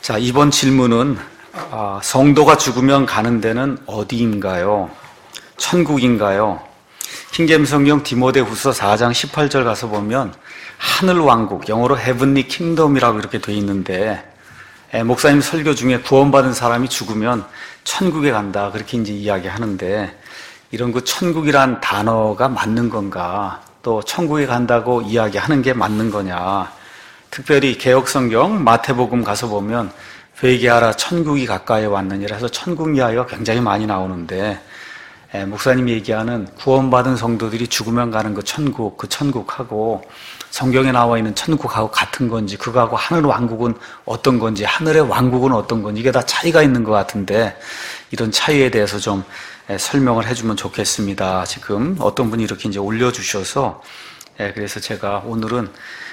자, 이번 질문은 성도가 죽으면 가는 데는 어디인가요? 천국인가요? 킹제임스 성경 디모데후서 4장 18절 가서 보면 하늘 왕국, 영어로 heavenly kingdom이라고 이렇게 돼 있는데, 목사님 설교 중에 구원받은 사람이 죽으면 천국에 간다 그렇게 이제 이야기하는데, 이런 그 천국이란 단어가 맞는 건가, 또 천국에 간다고 이야기하는 게 맞는 거냐. 특별히 개혁성경 마태복음 가서 보면 회개하라 천국이 가까이 왔느니라 해서 천국 이야기가 굉장히 많이 나오는데, 목사님이 얘기하는 구원받은 성도들이 죽으면 가는 그 천국하고 성경에 나와 있는 천국하고 같은 건지, 그거하고 하늘 왕국은 어떤 건지, 하늘의 왕국은 어떤 건지, 이게 다 차이가 있는 것 같은데, 이런 차이에 대해서 좀 설명을 해주면 좋겠습니다. 지금 어떤 분이 이렇게 이제 올려주셔서, 그래서 제가 오늘은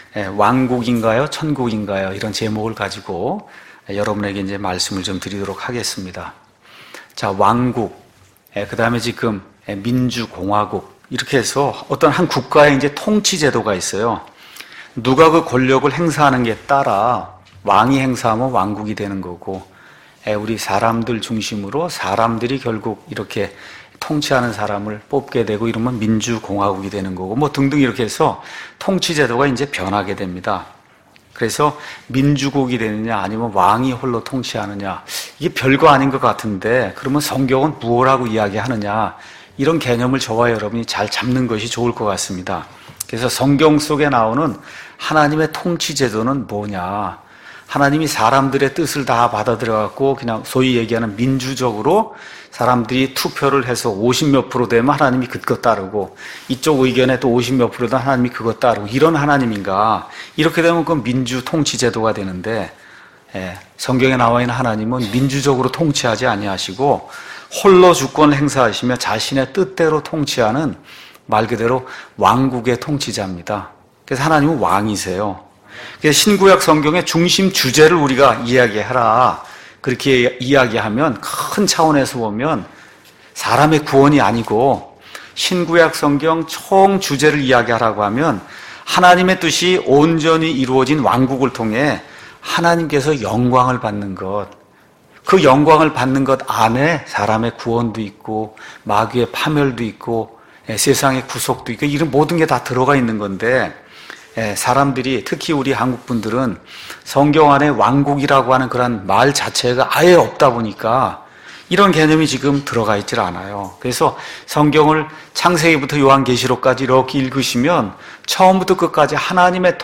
왕국인가요? 천국인가요? 이런 제목을 가지고 여러분에게 이제 말씀을 좀 드리도록 하겠습니다. 자, 왕국, 그 다음에 지금 민주공화국, 이렇게 해서 어떤 한 국가의 이제 통치제도가 있어요. 누가 그 권력을 행사하는 게 따라 왕이 행사하면 왕국이 되는 거고, 우리 사람들 중심으로 사람들이 결국 이렇게 통치하는 사람을 뽑게 되고 이러면 민주공화국이 되는 거고, 뭐 등등 이렇게 해서 통치제도가 이제 변하게 됩니다. 그래서 민주국이 되느냐 아니면 왕이 홀로 통치하느냐, 이게 별거 아닌 것 같은데, 그러면 성경은 무엇이라고 이야기하느냐, 이런 개념을 저와 여러분이 잘 잡는 것이 좋을 것 같습니다. 그래서 성경 속에 나오는 하나님의 통치제도는 뭐냐, 하나님이 사람들의 뜻을 다 받아들여갖고 그냥 소위 얘기하는 민주적으로 사람들이 투표를 해서 50몇 프로 되면 하나님이 그것 따르고, 이쪽 의견에 또 50몇 프로 되면 하나님이 그것 따르고, 이런 하나님인가? 이렇게 되면 그건 민주 통치제도가 되는데, 성경에 나와 있는 하나님은 민주적으로 통치하지 아니하시고 홀로 주권을 행사하시며 자신의 뜻대로 통치하는 말 그대로 왕국의 통치자입니다. 그래서 하나님은 왕이세요. 그래서 신구약 성경의 중심 주제를 우리가 이야기하라, 그렇게 이야기하면 큰 차원에서 보면 사람의 구원이 아니고, 신구약 성경 총 주제를 이야기하라고 하면 하나님의 뜻이 온전히 이루어진 왕국을 통해 하나님께서 영광을 받는 것, 그 영광을 받는 것 안에 사람의 구원도 있고 마귀의 파멸도 있고 세상의 구속도 있고, 이런 모든 게 다 들어가 있는 건데, 사람들이, 특히 우리 한국 분들은 성경 안에 왕국이라고 하는 그런 말 자체가 아예 없다 보니까 이런 개념이 지금 들어가 있질 않아요. 그래서 성경을 창세기부터 요한계시록까지 이렇게 읽으시면 처음부터 끝까지 하나님의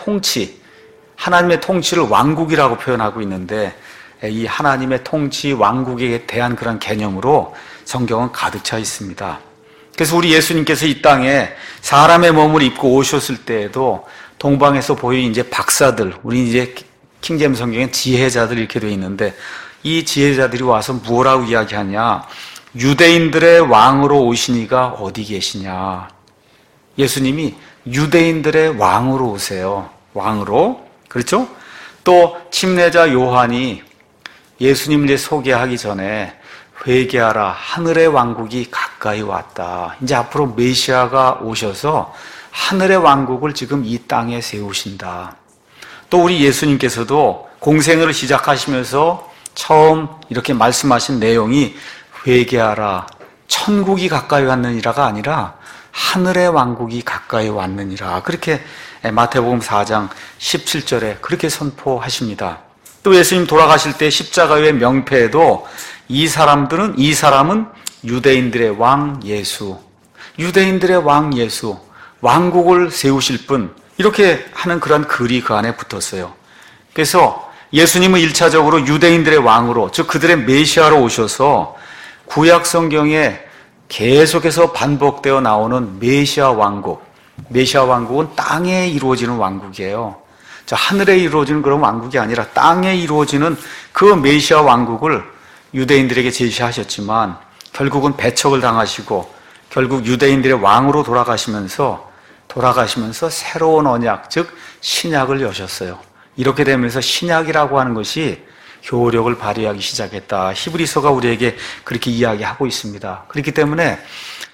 통치를 왕국이라고 표현하고 있는데, 이 하나님의 통치, 왕국에 대한 그런 개념으로 성경은 가득 차 있습니다. 그래서 우리 예수님께서 이 땅에 사람의 몸을 입고 오셨을 때에도 동방에서 보인 이제 박사들, 우리 이제 킹제임스 성경엔 지혜자들 이렇게 되어 있는데, 이 지혜자들이 와서 뭐라고 이야기하냐, 유대인들의 왕으로 오시니가 어디 계시냐. 예수님이 유대인들의 왕으로 오세요. 왕으로. 그렇죠? 또 침례자 요한이 예수님을 소개하기 전에 회개하라, 하늘의 왕국이 가까이 왔다. 이제 앞으로 메시아가 오셔서 하늘의 왕국을 지금 이 땅에 세우신다. 또 우리 예수님께서도 공생애를 시작하시면서 처음 이렇게 말씀하신 내용이 회개하라, 천국이 가까이 왔느니라가 아니라 하늘의 왕국이 가까이 왔느니라, 그렇게 마태복음 4장 17절에 그렇게 선포하십니다. 또 예수님 돌아가실 때 십자가의 명패에도 이 사람은 유대인들의 왕 예수, 유대인들의 왕 예수, 왕국을 세우실 분, 이렇게 하는 그런 글이 그 안에 붙었어요. 그래서 예수님은 1차적으로 유대인들의 왕으로, 즉 그들의 메시아로 오셔서 구약 성경에 계속해서 반복되어 나오는 메시아 왕국은 땅에 이루어지는 왕국이에요. 하늘에 이루어지는 그런 왕국이 아니라 땅에 이루어지는 그 메시아 왕국을 유대인들에게 제시하셨지만, 결국은 배척을 당하시고 결국 유대인들의 왕으로 돌아가시면서 새로운 언약, 즉 신약을 여셨어요. 이렇게 되면서 신약이라고 하는 것이 효력을 발휘하기 시작했다. 히브리서가 우리에게 그렇게 이야기하고 있습니다. 그렇기 때문에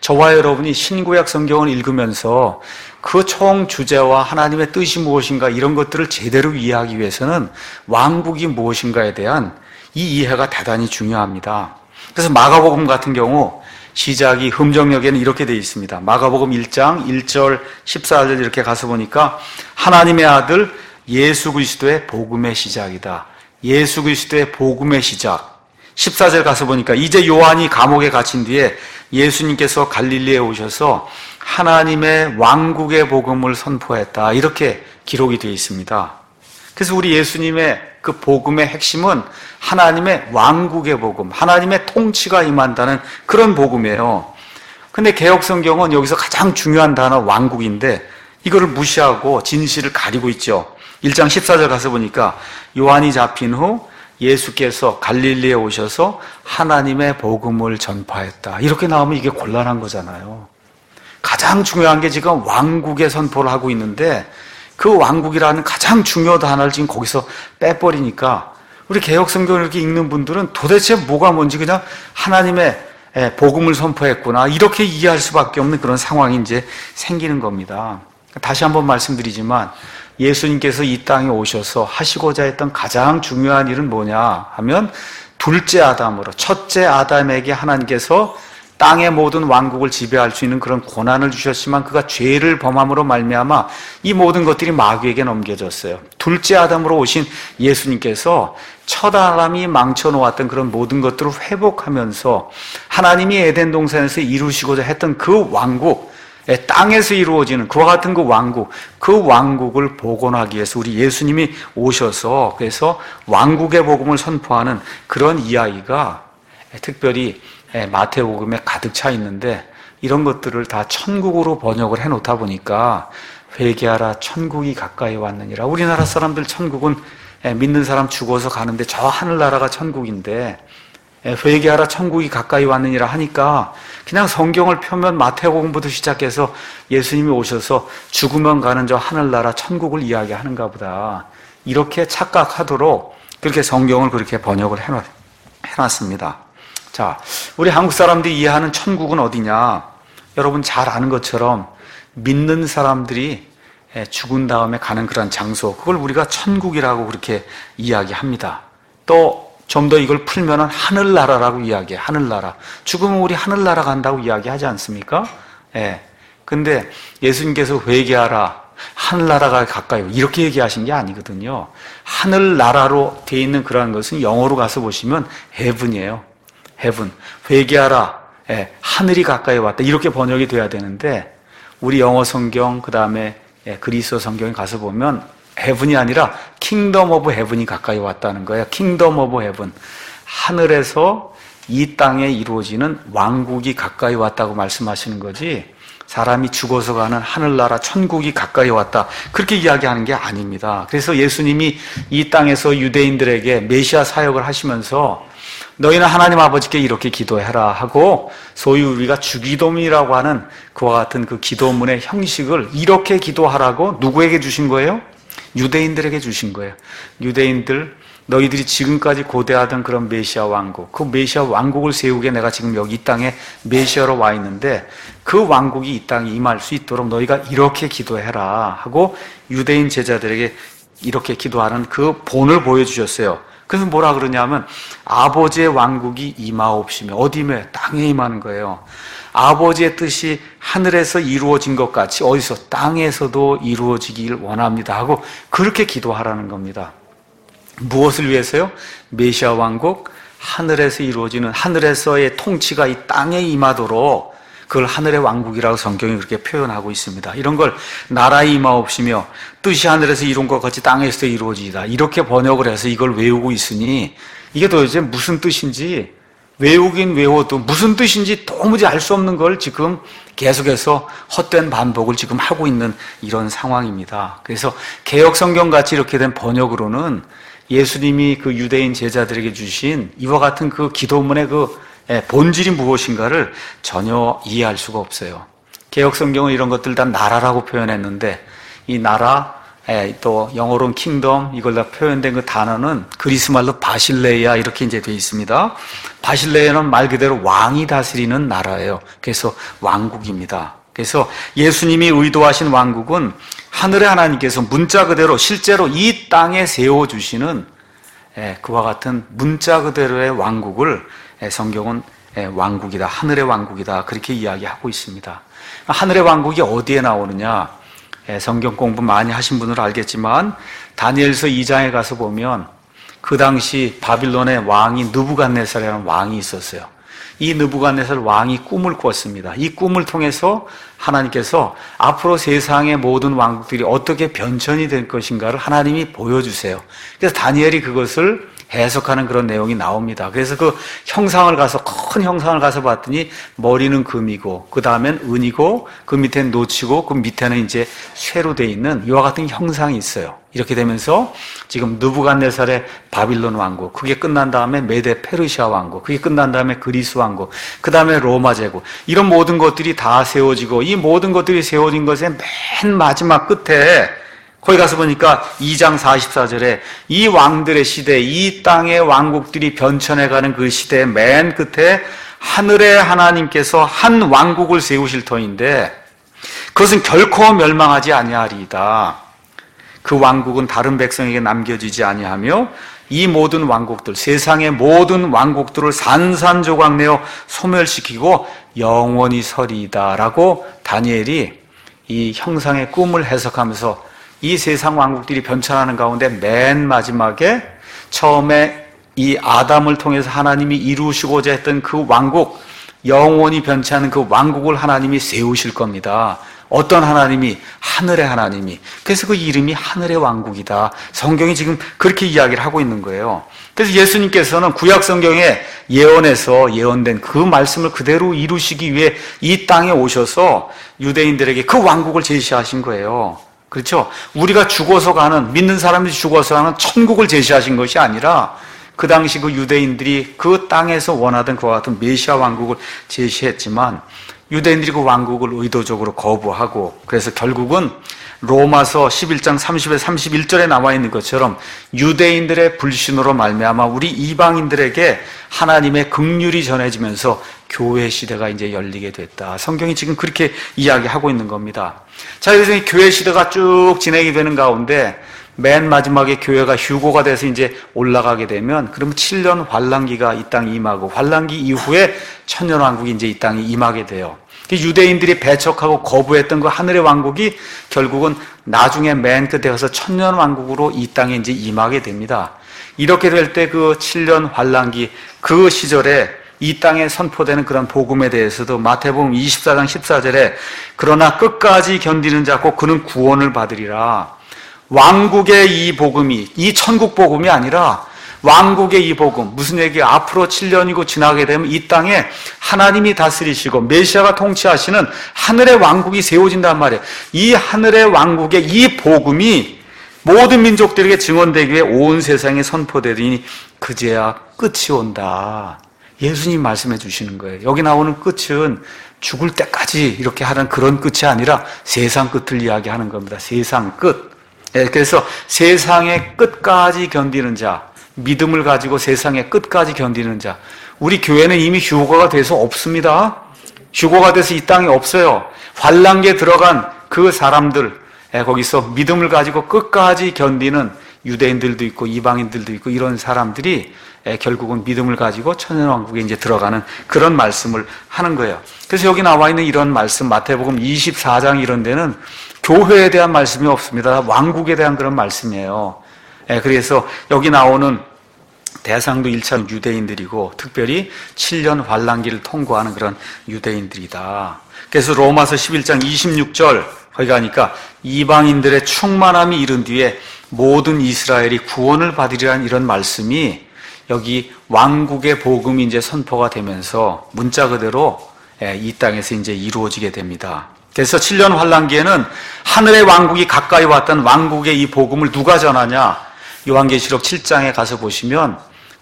저와 여러분이 신구약 성경을 읽으면서 그 총 주제와 하나님의 뜻이 무엇인가 이런 것들을 제대로 이해하기 위해서는 왕국이 무엇인가에 대한 이 이해가 대단히 중요합니다. 그래서 마가복음 같은 경우 시작이 흠정역에는 이렇게 되어 있습니다. 마가복음 1장 1절 14절 이렇게 가서 보니까 하나님의 아들 예수 그리스도의 복음의 시작이다. 예수 그리스도의 복음의 시작. 14절 가서 보니까 이제 요한이 감옥에 갇힌 뒤에 예수님께서 갈릴리에 오셔서 하나님의 왕국의 복음을 선포했다. 이렇게 기록이 되어 있습니다. 그래서 우리 예수님의 그 복음의 핵심은 하나님의 왕국의 복음, 하나님의 통치가 임한다는 그런 복음이에요. 근데 개혁성경은 여기서 가장 중요한 단어 왕국인데 이거를 무시하고 진실을 가리고 있죠. 1장 14절 가서 보니까 요한이 잡힌 후 예수께서 갈릴리에 오셔서 하나님의 복음을 전파했다. 이렇게 나오면 이게 곤란한 거잖아요. 가장 중요한 게 지금 왕국의 선포를 하고 있는데 그 왕국이라는 가장 중요한 단어를 지금 거기서 빼버리니까 우리 개혁성경을 이렇게 읽는 분들은 도대체 뭐가 뭔지 그냥 하나님의 복음을 선포했구나 이렇게 이해할 수밖에 없는 그런 상황이 이제 생기는 겁니다. 다시 한번 말씀드리지만 예수님께서 이 땅에 오셔서 하시고자 했던 가장 중요한 일은 뭐냐 하면 둘째 아담으로 첫째 아담에게 하나님께서 땅의 모든 왕국을 지배할 수 있는 그런 고난을 주셨지만 그가 죄를 범함으로 말미암아 이 모든 것들이 마귀에게 넘겨졌어요. 둘째 아담으로 오신 예수님께서 첫 아담이 망쳐놓았던 그런 모든 것들을 회복하면서 하나님이 에덴 동산에서 이루시고자 했던 그 왕국, 땅에서 이루어지는 그와 같은 그 왕국을 복원하기 위해서 우리 예수님이 오셔서 그래서 왕국의 복음을 선포하는 그런 이야기가 특별히 마태복음에 가득 차 있는데 이런 것들을 다 천국으로 번역을 해놓다 보니까 회개하라 천국이 가까이 왔느니라. 우리나라 사람들 천국은 믿는 사람 죽어서 가는데 저 하늘나라가 천국인데 회개하라 천국이 가까이 왔느니라 하니까 그냥 성경을 펴면 마태복음부터 시작해서 예수님이 오셔서 죽으면 가는 저 하늘나라 천국을 이야기하는가 보다 이렇게 착각하도록 그렇게 성경을 그렇게 번역을 해놨습니다. 자, 우리 한국 사람들이 이해하는 천국은 어디냐? 여러분 잘 아는 것처럼 믿는 사람들이 죽은 다음에 가는 그런 장소, 그걸 우리가 천국이라고 그렇게 이야기합니다. 또 좀 더 이걸 풀면은 하늘나라라고 이야기해. 하늘나라. 죽으면 우리 하늘나라 간다고 이야기하지 않습니까? 근데 예수님께서 회개하라. 하늘나라가 가까이 이렇게 얘기하신 게 아니거든요. 하늘나라로 돼 있는 그러한 것은 영어로 가서 보시면 heaven이에요. heaven. 회개하라. 하늘이 가까이 왔다. 이렇게 번역이 돼야 되는데 우리 영어 성경 그다음에 그리스어 성경에 가서 보면 heaven이 아니라 kingdom of heaven이 가까이 왔다는 거예요. kingdom of heaven. 하늘에서 이 땅에 이루어지는 왕국이 가까이 왔다고 말씀하시는 거지 사람이 죽어서 가는 하늘나라 천국이 가까이 왔다 그렇게 이야기하는 게 아닙니다. 그래서 예수님이 이 땅에서 유대인들에게 메시아 사역을 하시면서 너희는 하나님 아버지께 이렇게 기도해라 하고 소위 우리가 주기도문이라고 하는 그와 같은 그 기도문의 형식을 이렇게 기도하라고 누구에게 주신 거예요? 유대인들에게 주신 거예요. 유대인들 너희들이 지금까지 고대하던 그런 메시아 왕국, 그 메시아 왕국을 세우게 내가 지금 여기 이 땅에 메시아로 와 있는데 그 왕국이 이 땅에 임할 수 있도록 너희가 이렇게 기도해라 하고 유대인 제자들에게 이렇게 기도하는 그 본을 보여주셨어요. 그래서 뭐라 그러냐면 아버지의 왕국이 임하옵시며 어디 임해? 땅에 임하는 거예요. 아버지의 뜻이 하늘에서 이루어진 것 같이 어디서? 땅에서도 이루어지길 원합니다 하고 그렇게 기도하라는 겁니다. 무엇을 위해서요? 메시아 왕국, 하늘에서 이루어지는 하늘에서의 통치가 이 땅에 임하도록 그걸 하늘의 왕국이라고 성경이 그렇게 표현하고 있습니다. 이런 걸 나라에 임하옵시며 뜻이 하늘에서 이룬 것 같이 땅에서 이루어지다 이렇게 번역을 해서 이걸 외우고 있으니 이게 도대체 무슨 뜻인지 외우긴 외워도 무슨 뜻인지 도무지 알 수 없는 걸 지금 계속해서 헛된 반복을 지금 하고 있는 이런 상황입니다. 그래서 개역성경같이 이렇게 된 번역으로는 예수님이 그 유대인 제자들에게 주신 이와 같은 그 기도문의 그 본질이 무엇인가를 전혀 이해할 수가 없어요. 개역성경은 이런 것들 다 나라라고 표현했는데 이 나라, 또 영어로는 킹덤, 이걸 다 표현된 그 단어는 그리스 말로 바실레이아 이렇게 이제 되어 있습니다. 바실레이아는 말 그대로 왕이 다스리는 나라예요. 그래서 왕국입니다. 그래서 예수님이 의도하신 왕국은 하늘의 하나님께서 문자 그대로 실제로 이 땅에 세워주시는 그와 같은 문자 그대로의 왕국을 성경은 왕국이다, 하늘의 왕국이다, 그렇게 이야기하고 있습니다. 하늘의 왕국이 어디에 나오느냐? 성경 공부 많이 하신 분은 알겠지만 다니엘서 2장에 가서 보면 그 당시 바빌론의 왕이 느부갓네살이라는 왕이 있었어요. 이 느부갓네살 왕이 꿈을 꿨습니다. 이 꿈을 통해서 하나님께서 앞으로 세상의 모든 왕국들이 어떻게 변천이 될 것인가를 하나님이 보여주세요. 그래서 다니엘이 그것을 해석하는 그런 내용이 나옵니다. 그래서 그 형상을 가서, 큰 형상을 가서 봤더니 머리는 금이고, 그 다음엔 은이고, 그 밑에는 노치고, 그 밑에는 이제 쇠로 되어 있는 이와 같은 형상이 있어요. 이렇게 되면서 지금 느부갓네살의 바빌론 왕국, 그게 끝난 다음에 메데 페르시아 왕국, 그게 끝난 다음에 그리스 왕국, 그 다음에 로마 제국, 이런 모든 것들이 다 세워지고, 이 모든 것들이 세워진 것의 맨 마지막 끝에 거기 가서 보니까 2장 44절에 이 왕들의 시대, 이 땅의 왕국들이 변천해가는 그 시대의 맨 끝에 하늘의 하나님께서 한 왕국을 세우실 터인데 그것은 결코 멸망하지 아니하리이다. 그 왕국은 다른 백성에게 남겨지지 아니하며 이 모든 왕국들, 세상의 모든 왕국들을 산산조각 내어 소멸시키고 영원히 서리이다 라고 다니엘이 이 형상의 꿈을 해석하면서 이 세상 왕국들이 변천하는 가운데 맨 마지막에 처음에 이 아담을 통해서 하나님이 이루시고자 했던 그 왕국, 영원히 변치 않은 그 왕국을 하나님이 세우실 겁니다. 어떤 하나님이? 하늘의 하나님이. 그래서 그 이름이 하늘의 왕국이다. 성경이 지금 그렇게 이야기를 하고 있는 거예요. 그래서 예수님께서는 구약 성경에 예언에서 예언된 그 말씀을 그대로 이루시기 위해 이 땅에 오셔서 유대인들에게 그 왕국을 제시하신 거예요. 그렇죠? 우리가 죽어서 가는, 믿는 사람들이 죽어서 가는 천국을 제시하신 것이 아니라 그 당시 그 유대인들이 그 땅에서 원하던 그와 같은 메시아 왕국을 제시했지만 유대인들이 그 왕국을 의도적으로 거부하고 그래서 결국은 로마서 11장 30에 31절에 나와 있는 것처럼 유대인들의 불신으로 말미암아 우리 이방인들에게 하나님의 긍휼이 전해지면서 교회 시대가 이제 열리게 됐다. 성경이 지금 그렇게 이야기하고 있는 겁니다. 자, 그래서 이 교회 시대가 쭉 진행이 되는 가운데 맨 마지막에 교회가 휴고가 돼서 이제 올라가게 되면 그러면 7년 환란기가 이 땅에 임하고 환란기 이후에 천년왕국이 이제 이 땅에 임하게 돼요. 유대인들이 배척하고 거부했던 그 하늘의 왕국이 결국은 나중에 맨 끝에 가서 천년왕국으로 이 땅에 이제 임하게 됩니다. 이렇게 될 때 그 7년 환란기 그 시절에 이 땅에 선포되는 그런 복음에 대해서도 마태복음 24장 14절에 그러나 끝까지 견디는 자 곧 그는 구원을 받으리라. 왕국의 이 복음이, 이 천국 복음이 아니라 왕국의 이 복음, 무슨 얘기야? 앞으로 7년이고 지나게 되면 이 땅에 하나님이 다스리시고 메시아가 통치하시는 하늘의 왕국이 세워진단 말이에요. 이 하늘의 왕국의 이 복음이 모든 민족들에게 증언되기 위해 온 세상에 선포되더니 그제야 끝이 온다. 예수님 말씀해 주시는 거예요. 여기 나오는 끝은 죽을 때까지 이렇게 하는 그런 끝이 아니라 세상 끝을 이야기하는 겁니다. 세상 끝. 그래서 세상의 끝까지 견디는 자, 믿음을 가지고 세상의 끝까지 견디는 자. 우리 교회는 이미 휴고가 돼서 없습니다. 휴고가 돼서 이 땅에 없어요. 환란기에 들어간 그 사람들, 거기서 믿음을 가지고 끝까지 견디는 유대인들도 있고 이방인들도 있고 이런 사람들이 결국은 믿음을 가지고 천년왕국에 이제 들어가는 그런 말씀을 하는 거예요. 그래서 여기 나와 있는 이런 말씀, 마태복음 24장 이런 데는 교회에 대한 말씀이 없습니다. 왕국에 대한 그런 말씀이에요. 그래서 여기 나오는 대상도 1차 유대인들이고 특별히 7년 환란기를 통과하는 그런 유대인들이다. 그래서 로마서 11장 26절 거기 가니까 이방인들의 충만함이 이른 뒤에 모든 이스라엘이 구원을 받으리라는 이런 말씀이 여기 왕국의 복음이 이제 선포가 되면서 문자 그대로 이 땅에서 이제 이루어지게 됩니다. 그래서 7년 환란기에는 하늘의 왕국이 가까이 왔던 왕국의 이 복음을 누가 전하냐? 요한계시록 7장에 가서 보시면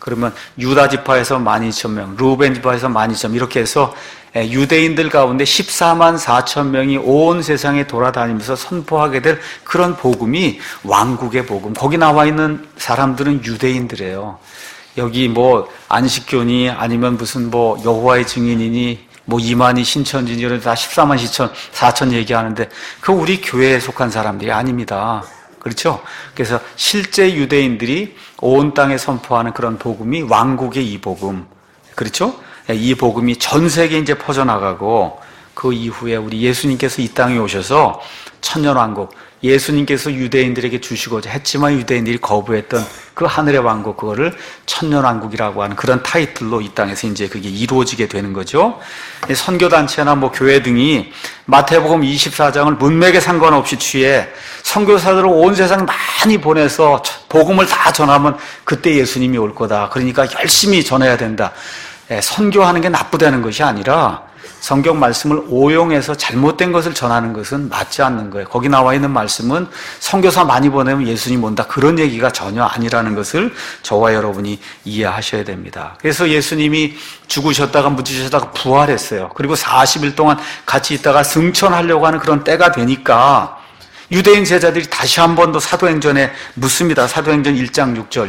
그러면 유다 지파에서 12,000명, 루벤 지파에서 12,000명 이렇게 해서 유대인들 가운데 14만 4천 명이 온 세상에 돌아다니면서 선포하게 될 그런 복음이 왕국의 복음. 거기 나와 있는 사람들은 유대인들이에요. 여기 뭐 안식교니 아니면 무슨 뭐 여호와의 증인이니 뭐 이만희 신천지니 이런 다 14만 4천 얘기하는데 그 우리 교회에 속한 사람들이 아닙니다. 그렇죠? 그래서 실제 유대인들이 온 땅에 선포하는 그런 복음이 왕국의 이 복음. 그렇죠? 이 복음이 전 세계에 이제 퍼져나가고 그 이후에 우리 예수님께서 이 땅에 오셔서 천년왕국, 예수님께서 유대인들에게 주시고자 했지만 유대인들이 거부했던 그 하늘의 왕국, 그거를 천년왕국이라고 하는 그런 타이틀로 이 땅에서 이제 그게 이루어지게 되는 거죠. 선교단체나 뭐 교회 등이 마태복음 24장을 문맥에 상관없이 취해 선교사들을 온 세상 많이 보내서 복음을 다 전하면 그때 예수님이 올 거다. 그러니까 열심히 전해야 된다. 선교하는 게 나쁘다는 것이 아니라 성경 말씀을 오용해서 잘못된 것을 전하는 것은 맞지 않는 거예요. 거기 나와 있는 말씀은 선교사 많이 보내면 예수님 온다. 그런 얘기가 전혀 아니라는 것을 저와 여러분이 이해하셔야 됩니다. 그래서 예수님이 죽으셨다가 묻히셨다가 부활했어요. 그리고 40일 동안 같이 있다가 승천하려고 하는 그런 때가 되니까 유대인 제자들이 다시 한 번 더 사도행전에 묻습니다. 사도행전 1장 6절.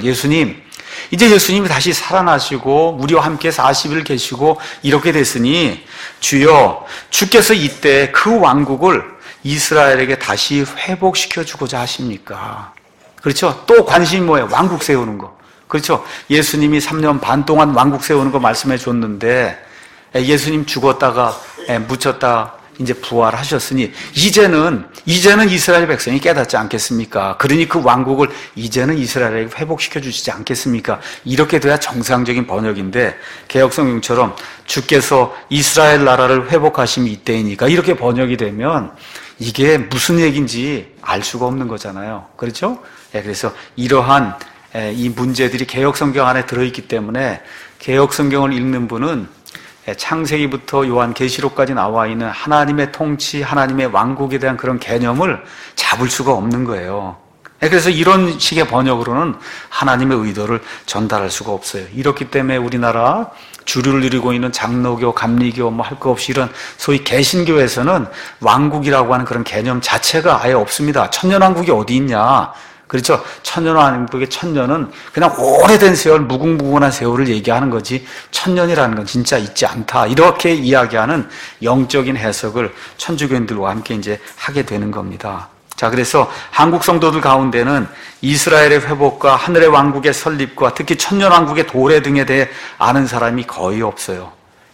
이제 예수님이 다시 살아나시고 우리와 함께 40일 계시고 이렇게 됐으니 주여 주께서 이때 그 왕국을 이스라엘에게 다시 회복시켜 주고자 하십니까? 그렇죠? 또 관심이 뭐예요? 왕국 세우는 거. 그렇죠? 예수님이 3년 반 동안 왕국 세우는 거 말씀해 줬는데 예수님 죽었다가 묻혔다 이제 부활하셨으니 이제는 이스라엘 백성이 깨닫지 않겠습니까? 그러니 그 왕국을 이제는 이스라엘에게 회복시켜 주시지 않겠습니까? 이렇게 돼야 정상적인 번역인데 개역성경처럼 주께서 이스라엘 나라를 회복하심이 이때이니까 이렇게 번역이 되면 이게 무슨 얘기인지 알 수가 없는 거잖아요. 그렇죠? 그래서 이러한 이 문제들이 개역성경 안에 들어있기 때문에 개역성경을 읽는 분은 창세기부터 요한계시록까지 나와 있는 하나님의 통치, 하나님의 왕국에 대한 그런 개념을 잡을 수가 없는 거예요. 그래서 이런 식의 번역으로는 하나님의 의도를 전달할 수가 없어요. 이렇기 때문에 우리나라 주류를 이루고 있는 장로교, 감리교 뭐 할 거 없이 이런 소위 개신교에서는 왕국이라고 하는 그런 개념 자체가 아예 없습니다. 천년왕국이 어디 있냐? 그렇죠? 천년왕국의 천년은 그냥 오래된 세월, 무궁무진한 세월을 얘기하는 거지 천년이라는 건 진짜 있지 않다. 이렇게 이야기하는 영적인 해석을 천주교인들과 함께 이제 하게 되는 겁니다. 자, 그래서 한국 성도들 가운데는 이스라엘의 회복과 하늘의 왕국의 설립과 특히 천년왕국의 도래 등에 대해 아는 사람이 거의 없어요.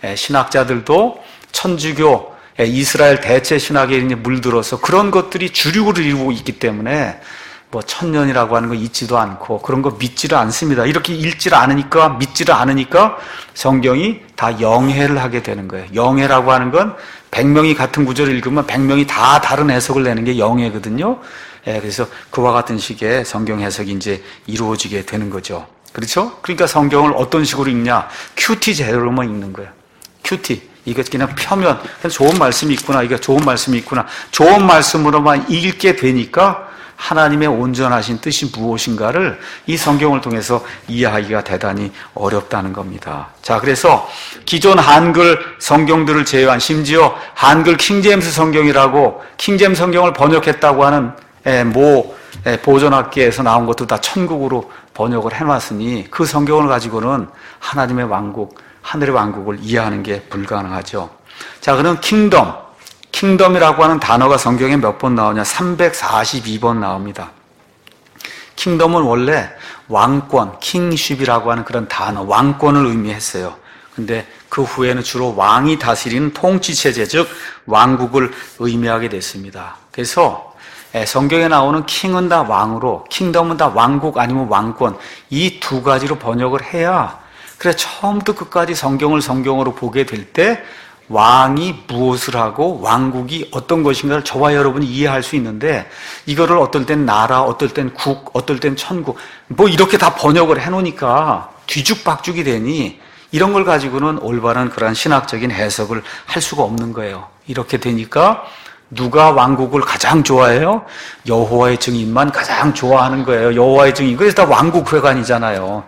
신학자들도 천주교, 이스라엘 대체 신학에 물들어서 그런 것들이 주류를 이루고 있기 때문에 뭐 천년이라고 하는 거 있지도 않고 그런 거 믿지를 않습니다. 이렇게 읽지를 않으니까 믿지를 않으니까 성경이 다 영해를 하게 되는 거예요. 영해라고 하는 건 100명이 같은 구절을 읽으면 100명이 다 다른 해석을 내는 게 영해거든요. 그래서 그와 같은 식의 성경 해석이 이제 이루어지게 되는 거죠. 그렇죠? 그러니까 성경을 어떤 식으로 읽냐? 큐티 제로로만 읽는 거예요. 큐티. 이거 그냥 펴면 좋은 말씀이 있구나. 이거 좋은 말씀이 있구나. 좋은 말씀으로만 읽게 되니까 하나님의 온전하신 뜻이 무엇인가를 이 성경을 통해서 이해하기가 대단히 어렵다는 겁니다. 자, 그래서 기존 한글 성경들을 제외한 심지어 한글 킹제임스 성경이라고 킹제임스 성경을 번역했다고 하는 보존학계에서 나온 것도 다 천국으로 번역을 해놨으니 그 성경을 가지고는 하나님의 왕국, 하늘의 왕국을 이해하는 게 불가능하죠. 자, 그럼 킹덤이라고 하는 단어가 성경에 몇 번 나오냐? 342번 나옵니다. 킹덤은 원래 왕권, 킹쉽이라고 하는 그런 단어, 왕권을 의미했어요. 근데 그 후에는 주로 왕이 다스리는 통치체제, 즉 왕국을 의미하게 됐습니다. 그래서 성경에 나오는 킹은 다 왕으로, 킹덤은 다 왕국 아니면 왕권, 이 두 가지로 번역을 해야 그래 처음부터 끝까지 성경으로 보게 될 때 왕이 무엇을 하고 왕국이 어떤 것인가를 저와 여러분이 이해할 수 있는데 이거를 어떨 땐 나라, 어떨 땐 국, 어떨 땐 천국 뭐 이렇게 다 번역을 해놓으니까 뒤죽박죽이 되니 이런 걸 가지고는 올바른 그런 신학적인 해석을 할 수가 없는 거예요. 이렇게 되니까 누가 왕국을 가장 좋아해요? 여호와의 증인만 가장 좋아하는 거예요. 여호와의 증인. 그래서 다 왕국회관이잖아요.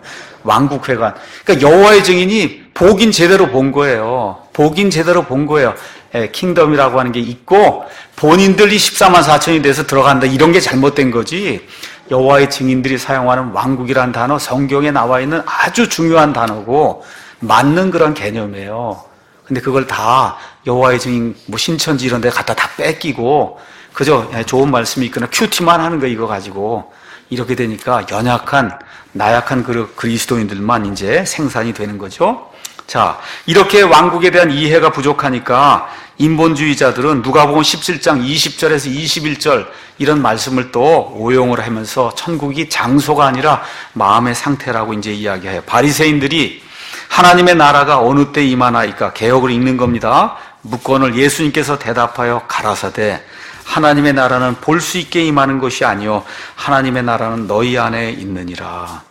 왕국 회관. 그러니까 여호와의 증인이 보긴 제대로 본 거예요. 보긴 제대로 본 거예요. 킹덤이라고 하는 게 있고 본인들이 14만 4천이 돼서 들어간다. 이런 게 잘못된 거지. 여호와의 증인들이 사용하는 왕국이라는 단어, 성경에 나와 있는 아주 중요한 단어고 맞는 그런 개념이에요. 근데 그걸 다 여호와의 증인 뭐 신천지 이런 데 갖다 다 뺏기고 그저 좋은 말씀이 있거나 큐티만 하는 거 이거 가지고 이렇게 되니까 연약한 나약한 그리스도인들만 이제 생산이 되는 거죠. 자, 이렇게 왕국에 대한 이해가 부족하니까 인본주의자들은 누가복음 17장 20절에서 21절 이런 말씀을 또 오용을 하면서 천국이 장소가 아니라 마음의 상태라고 이제 이야기해요. 바리새인들이 하나님의 나라가 어느 때 임하나이까 개역을 읽는 겁니다. 묻건을 예수님께서 대답하여 가라사대 하나님의 나라는 볼 수 있게 임하는 것이 아니요 하나님의 나라는 너희 안에 있느니라.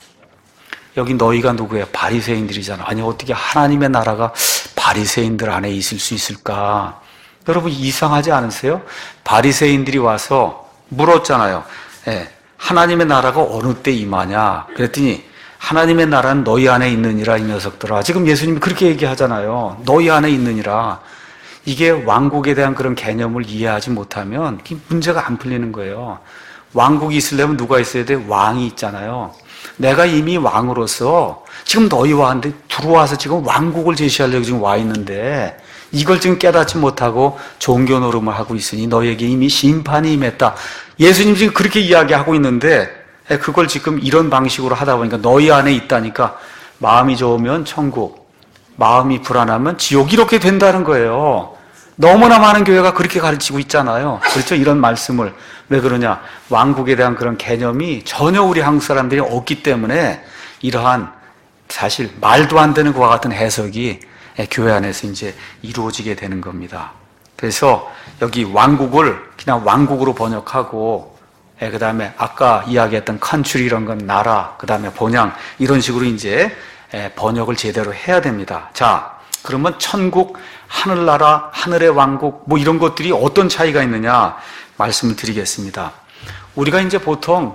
여기 너희가 누구예요? 바리새인들이잖아. 아니 어떻게 하나님의 나라가 바리새인들 안에 있을 수 있을까? 여러분 이상하지 않으세요? 바리새인들이 와서 물었잖아요. 하나님의 나라가 어느 때 임하냐? 그랬더니 하나님의 나라는 너희 안에 있느니라 이 녀석들아. 지금 예수님이 그렇게 얘기하잖아요. 너희 안에 있느니라. 이게 왕국에 대한 그런 개념을 이해하지 못하면 문제가 안 풀리는 거예요. 왕국이 있으려면 누가 있어야 돼? 왕이 있잖아요. 내가 이미 왕으로서 지금 너희와 한데 들어와서 지금 왕국을 제시하려고 지금 와 있는데 이걸 지금 깨닫지 못하고 종교 노름을 하고 있으니 너희에게 이미 심판이 임했다. 예수님 지금 그렇게 이야기하고 있는데 그걸 지금 이런 방식으로 하다 보니까 너희 안에 있다니까 마음이 좋으면 천국, 마음이 불안하면 지옥 이렇게 된다는 거예요. 너무나 많은 교회가 그렇게 가르치고 있잖아요. 그렇죠? 이런 말씀을. 왜 그러냐? 왕국에 대한 그런 개념이 전혀 우리 한국 사람들이 없기 때문에 이러한 사실 말도 안 되는 것과 같은 해석이 교회 안에서 이제 이루어지게 되는 겁니다. 그래서 여기 왕국을 그냥 왕국으로 번역하고 그 다음에 아까 이야기했던 컨트리 이런 건 나라, 그 다음에 번영 이런 식으로 이제 번역을 제대로 해야 됩니다. 자, 그러면 천국, 하늘나라, 하늘의 왕국 뭐 이런 것들이 어떤 차이가 있느냐 말씀을 드리겠습니다. 우리가 이제 보통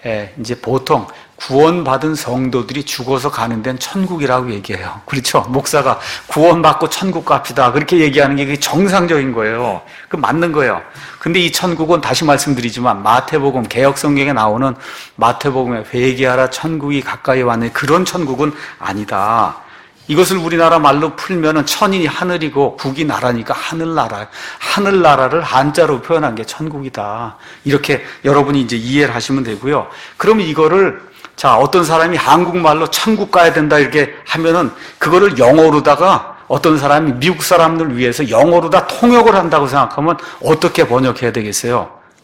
구원받은 성도들이 죽어서 가는 데는 천국이라고 얘기해요. 그렇죠? 목사가 구원받고 천국 갑시다. 그렇게 얘기하는 게 정상적인 거예요. 그 맞는 거예요. 근데 이 천국은 다시 말씀드리지만 마태복음, 개역성경에 나오는 마태복음에 회개하라 천국이 가까이 왔네. 그런 천국은 아니다. 이것을 우리나라 말로 풀면은 천이 하늘이고 국이 나라니까 하늘나라. 하늘나라를 한자로 표현한 게 천국이다. 이렇게 여러분이 이제 이해를 하시면 되고요. 그럼 이거를 자, 어떤 사람이 한국말로 천국 가야 된다 이렇게 하면은 그거를 영어로다가 어떤 사람이 미국 사람들 위해서 영어로 다 통역을 한다고 생각하면 어떻게 번역해야 되겠어요?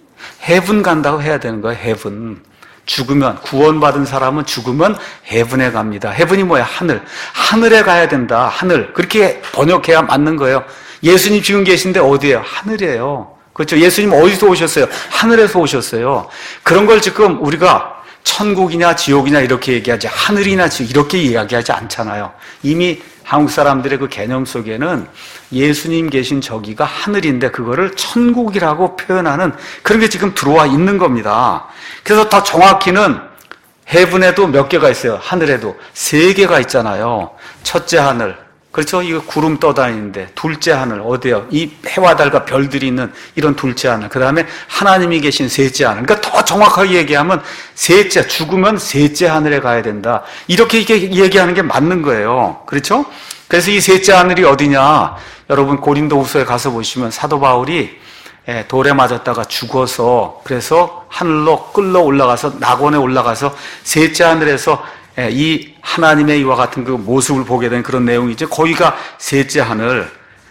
헤븐 간다고 해야 되는 거예요. 헤븐. 죽으면 구원받은 사람은 죽으면 헤븐에 갑니다. 헤븐이 뭐야? 하늘. 하늘에 가야 된다. 하늘. 그렇게 번역해야 맞는 거예요. 예수님 지금 계신데 어디예요? 하늘이에요. 그렇죠? 예수님 어디서 오셨어요? 하늘에서 오셨어요. 그런 걸 지금 우리가 천국이냐 지옥이냐 이렇게 얘기하지 하늘이나 지옥 이렇게 이야기하지 않잖아요. 이미 한국 사람들의 그 개념 속에는 예수님 계신 저기가 하늘인데 그거를 천국이라고 표현하는 그런 게 지금 들어와 있는 겁니다. 그래서 더 정확히는 헤븐에도 몇 개가 있어요. 하늘에도 3개가 있잖아요. 첫째 하늘, 그렇죠? 이거 구름 떠다니는데 둘째 하늘 어디요? 이 해와 달과 별들이 있는 이런 둘째 하늘. 그 다음에 하나님이 계신 셋째 하늘. 그러니까 더 정확하게 얘기하면 셋째, 죽으면 셋째 하늘에 가야 된다. 이렇게 얘기하는 게 맞는 거예요. 그렇죠? 그래서 이 셋째 하늘이 어디냐? 여러분 고린도후서에 가서 보시면 사도 바울이 돌에 맞았다가 죽어서 그래서 하늘로 끌러 올라가서 낙원에 올라가서 셋째 하늘에서 이 하나님의 이와 같은 그 모습을 보게 된 그런 내용이죠. 거기가 셋째 하늘,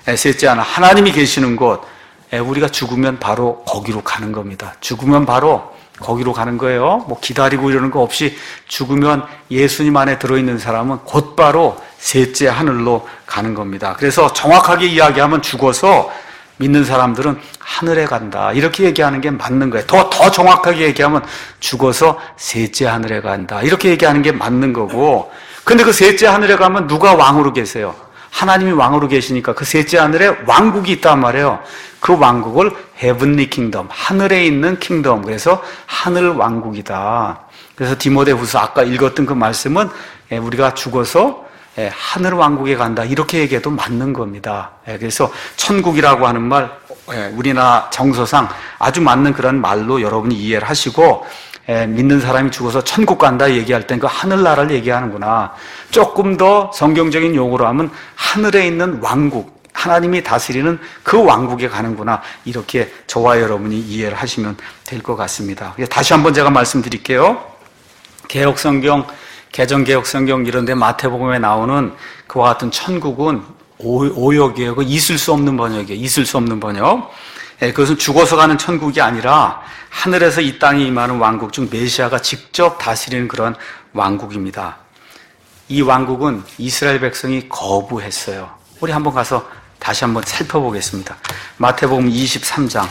하나님이 계시는 곳. 우리가 죽으면 바로 거기로 가는 겁니다. 죽으면 바로 거기로 가는 거예요. 뭐 기다리고 이러는 거 없이 죽으면 예수님 안에 들어있는 사람은 곧바로 셋째 하늘로 가는 겁니다. 그래서 정확하게 이야기하면 죽어서 믿는 사람들은 하늘에 간다. 이렇게 얘기하는 게 맞는 거예요. 더 정확하게 얘기하면 죽어서 셋째 하늘에 간다. 이렇게 얘기하는 게 맞는 거고. 근데 그 셋째 하늘에 가면 누가 왕으로 계세요? 하나님이 왕으로 계시니까 그 셋째 하늘에 왕국이 있단 말이에요. 그 왕국을 헤븐리 킹덤, 하늘에 있는 킹덤. 그래서 하늘 왕국이다. 그래서 디모데후서 아까 읽었던 그 말씀은 우리가 죽어서 하늘 왕국에 간다 이렇게 얘기해도 맞는 겁니다. 그래서 천국이라고 하는 말 우리나라 정서상 아주 맞는 그런 말로 여러분이 이해를 하시고 믿는 사람이 죽어서 천국 간다 얘기할 땐 그 하늘나라를 얘기하는구나. 조금 더 성경적인 용어로 하면 하늘에 있는 왕국, 하나님이 다스리는 그 왕국에 가는구나. 이렇게 저와 여러분이 이해를 하시면 될 것 같습니다. 다시 한번 제가 말씀드릴게요. 개혁성경, 개정개혁성경 이런 데 마태복음에 나오는 그와 같은 천국은 오역이에요. 있을 수 없는 번역이에요. 있을 수 없는 번역. 그것은 죽어서 가는 천국이 아니라 하늘에서 이 땅에 임하는 왕국 중 메시아가 직접 다스리는 그런 왕국입니다. 이 왕국은 이스라엘 백성이 거부했어요. 우리 한번 가서 다시 한번 살펴보겠습니다. 마태복음 23장.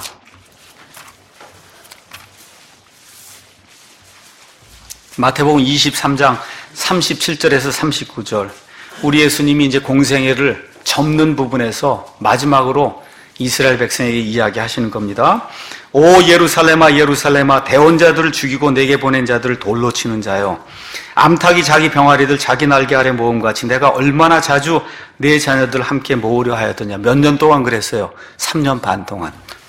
마태복음 23장 37절에서 39절. 우리 예수님이 이제 공생애를 접는 부분에서 마지막으로 이스라엘 백성에게 이야기하시는 겁니다. 오 예루살렘아 예루살렘아 대원자들을 죽이고 내게 보낸 자들을 돌로 치는 자요, 암탉이 자기 병아리들 자기 날개 아래 모음같이 내가 얼마나 자주 내 자녀들 함께 모으려 하였더냐. 몇 년 동안 그랬어요. 3년 반 동안.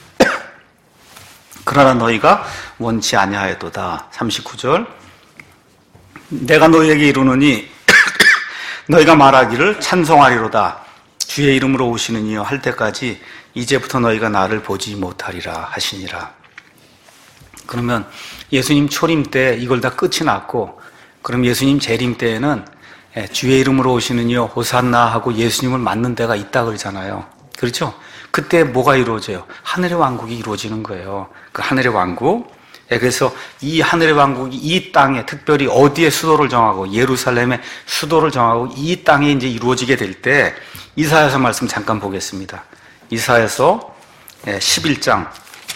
그러나 너희가 원치 아니하였도다. 39절. 내가 너희에게 이르노니 너희가 말하기를 찬송하리로다. 주의 이름으로 오시는 이여 할 때까지 이제부터 너희가 나를 보지 못하리라 하시니라. 그러면 예수님 초림 때 이걸 다 끝이 났고, 그럼 예수님 재림 때에는 주의 이름으로 오시는 이여 호산나 하고 예수님을 맞는 데가 있다 그러잖아요. 그렇죠? 그때 뭐가 이루어져요? 하늘의 왕국이 이루어지는 거예요. 그 하늘의 왕국. 그래서 이 하늘의 왕국이 이 땅에, 특별히 어디에 수도를 정하고 예루살렘의 수도를 정하고 이 땅에 이제 이루어지게 될 때 이사야서 말씀 잠깐 보겠습니다. 이사야서 11장.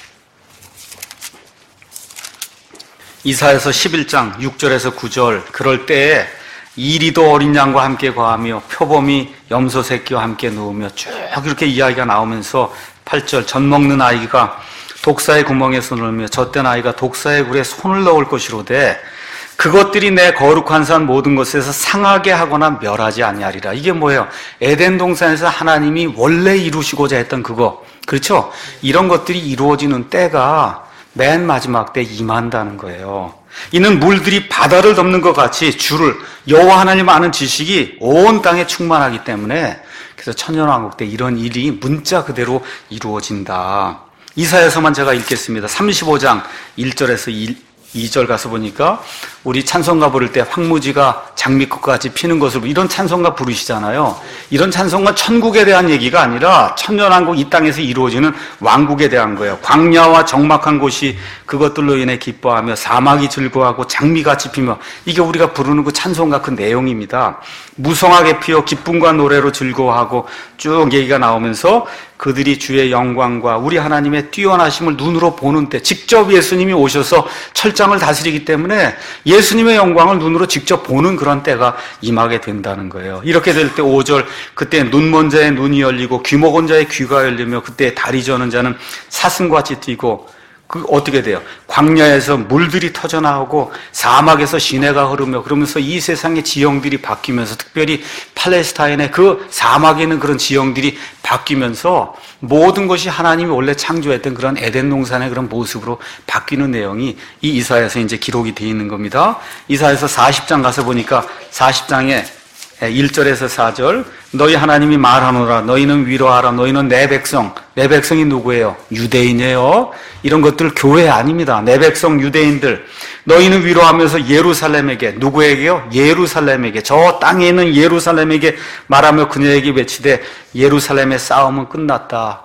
이사야서 11장 6절에서 9절. 그럴 때에 이리도 어린 양과 함께 거하며 표범이 염소 새끼와 함께 누우며 쭉 이렇게 이야기가 나오면서 8절. 젖 먹는 아이가 독사의 구멍에 손을 넣으며 젖된 아이가 독사의 굴에 손을 넣을 것이로되 그것들이 내 거룩한 산 모든 것에서 상하게 하거나 멸하지 아니하리라. 이게 뭐예요? 에덴 동산에서 하나님이 원래 이루시고자 했던 그거. 그렇죠? 이런 것들이 이루어지는 때가 맨 마지막 때 임한다는 거예요. 이는 물들이 바다를 덮는 것 같이 주를 여호와 하나님 아는 지식이 온 땅에 충만하기 때문에, 그래서 천년왕국 때 이런 일이 문자 그대로 이루어진다. 이사야서만 제가 읽겠습니다. 35장 1절에서 2절 가서 보니까 우리 찬송가 부를 때 황무지가 장미꽃과 같이 피는 것으로 이런 찬송가 부르시잖아요. 이런 찬송가 천국에 대한 얘기가 아니라 천년왕국 이 땅에서 이루어지는 왕국에 대한 거예요. 광야와 적막한 곳이 그것들로 인해 기뻐하며 사막이 즐거워하고 장미같이 피며, 이게 우리가 부르는 그 찬송가 그 내용입니다. 무성하게 피어 기쁨과 노래로 즐거워하고 쭉 얘기가 나오면서 그들이 주의 영광과 우리 하나님의 뛰어나심을 눈으로 보는 때, 직접 예수님이 오셔서 철장을 다스리기 때문에 예수님의 영광을 눈으로 직접 보는 그런 때가 임하게 된다는 거예요. 이렇게 될 때 5절, 그때 눈먼 자의 눈이 열리고 귀 먹은 자의 귀가 열리며 그때 다리 저는 자는 사슴같이 뛰고, 그 어떻게 돼요? 광야에서 물들이 터져나오고 사막에서 시내가 흐르며, 그러면서 이 세상의 지형들이 바뀌면서, 특별히 팔레스타인의 그 사막에 있는 그런 지형들이 바뀌면서 모든 것이 하나님이 원래 창조했던 그런 에덴 동산의 그런 모습으로 바뀌는 내용이 이 이사야서에 이제 기록이 되어 있는 겁니다. 이사야서 40장 가서 보니까 40장에 1절에서 4절, 너희 하나님이 말하노라. 너희는 위로하라. 너희는 내 백성. 내 백성이 누구예요? 유대인이에요. 이런 것들 교회 아닙니다. 내 백성 유대인들. 너희는 위로하면서 예루살렘에게, 누구에게요? 예루살렘에게, 저 땅에 있는 예루살렘에게 말하며 그녀에게 외치되 예루살렘의 싸움은 끝났다.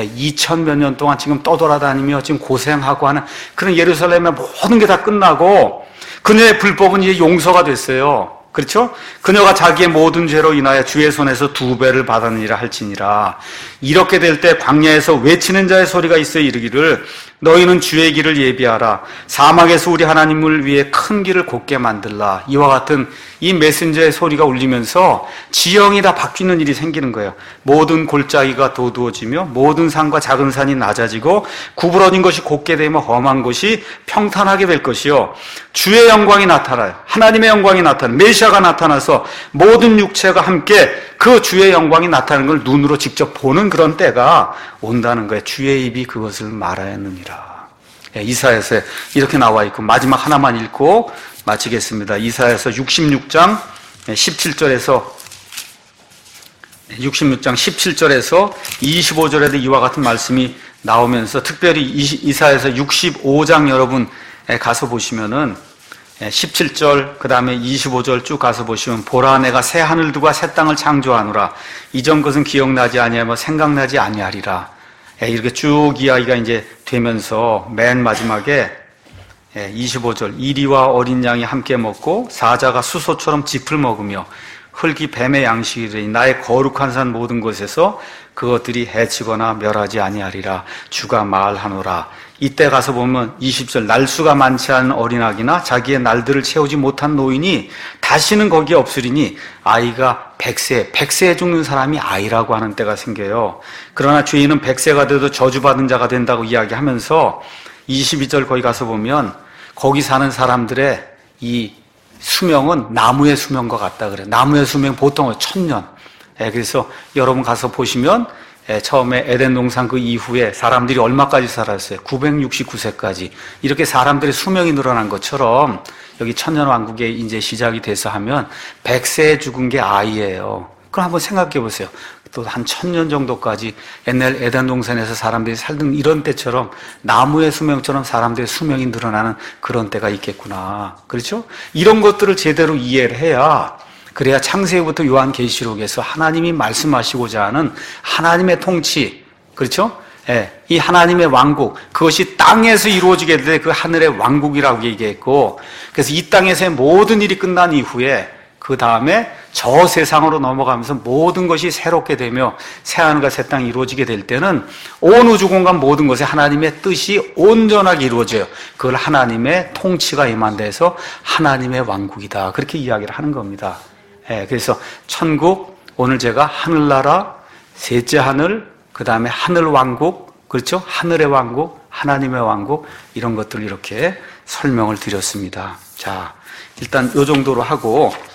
2000몇 년 동안 지금 떠돌아다니며 지금 고생하고 하는 그런 예루살렘의 모든 게 다 끝나고 그녀의 불법은 이제 용서가 됐어요. 그렇죠? 그녀가 자기의 모든 죄로 인하여 주의 손에서 2배를 받았느니라 할지니라. 이렇게 될 때 광야에서 외치는 자의 소리가 있어 이르기를 너희는 주의 길을 예비하라. 사막에서 우리 하나님을 위해 큰 길을 곧게 만들라. 이와 같은 이 메신저의 소리가 울리면서 지형이 다 바뀌는 일이 생기는 거예요. 모든 골짜기가 도두어지며 모든 산과 작은 산이 낮아지고 구부러진 것이 곧게 되며 험한 것이 평탄하게 될 것이요. 주의 영광이 나타나요. 하나님의 영광이 나타나요. 메시아가 나타나서 모든 육체가 함께 그 주의 영광이 나타나는 걸 눈으로 직접 보는 그런 때가 온다는 거예요. 주의 입이 그것을 말하였느니라. 이사야서 이렇게 나와 있고, 마지막 하나만 읽고 마치겠습니다. 이사야서 66장 17절에서 25절에도 이와 같은 말씀이 나오면서, 특별히 이사야서 65장 여러분 가서 보시면은 17절 그 다음에 25절 쭉 가서 보시면, 보라 내가 새 하늘들과 새 땅을 창조하노라. 이전 것은 기억나지 아니하며 생각나지 아니하리라. 이렇게 쭉 이야기가 이제 되면서 맨 마지막에 25절, 이리와 어린 양이 함께 먹고 사자가 수소처럼 짚을 먹으며 흙이 뱀의 양식이니 나의 거룩한 산 모든 곳에서 그것들이 해치거나 멸하지 아니하리라. 주가 말하노라. 이때 가서 보면 20절, 날수가 많지 않은 어린아기나 자기의 날들을 채우지 못한 노인이 다시는 거기에 없으리니 아이가 100세에 죽는 사람이 아이라고 하는 때가 생겨요. 그러나 죄인은 100세가 돼도 저주받은 자가 된다고 이야기하면서 22절 거기 가서 보면 거기 사는 사람들의 이 수명은 나무의 수명과 같다 그래요. 나무의 수명 보통 1000년. 그래서 여러분 가서 보시면 처음에 에덴 동산 그 이후에 사람들이 얼마까지 살았어요? 969세까지. 이렇게 사람들의 수명이 늘어난 것처럼 여기 천년왕국에 이제 시작이 돼서 하면 100세에 죽은 게 아이예요. 그럼 한번 생각해 보세요. 또 한 1000년 정도까지 옛날 에덴 동산에서 사람들이 살던 이런 때처럼 나무의 수명처럼 사람들의 수명이 늘어나는 그런 때가 있겠구나. 그렇죠? 이런 것들을 제대로 이해를 해야, 그래야 창세기부터 요한계시록에서 하나님이 말씀하시고자 하는 하나님의 통치, 그렇죠? 이 하나님의 왕국, 그것이 땅에서 이루어지게 될 그 하늘의 왕국이라고 얘기했고, 그래서 이 땅에서의 모든 일이 끝난 이후에 그 다음에 저 세상으로 넘어가면서 모든 것이 새롭게 되며 새하늘과 새 땅이 이루어지게 될 때는 온 우주 공간 모든 것에 하나님의 뜻이 온전하게 이루어져요. 그걸 하나님의 통치가 임한데서 하나님의 왕국이다. 그렇게 이야기를 하는 겁니다. 그래서 천국, 오늘 제가 하늘나라, 셋째 하늘, 그 다음에 하늘 왕국, 그렇죠? 하늘의 왕국, 하나님의 왕국, 이런 것들을 이렇게 설명을 드렸습니다. 자, 일단 이 정도로 하고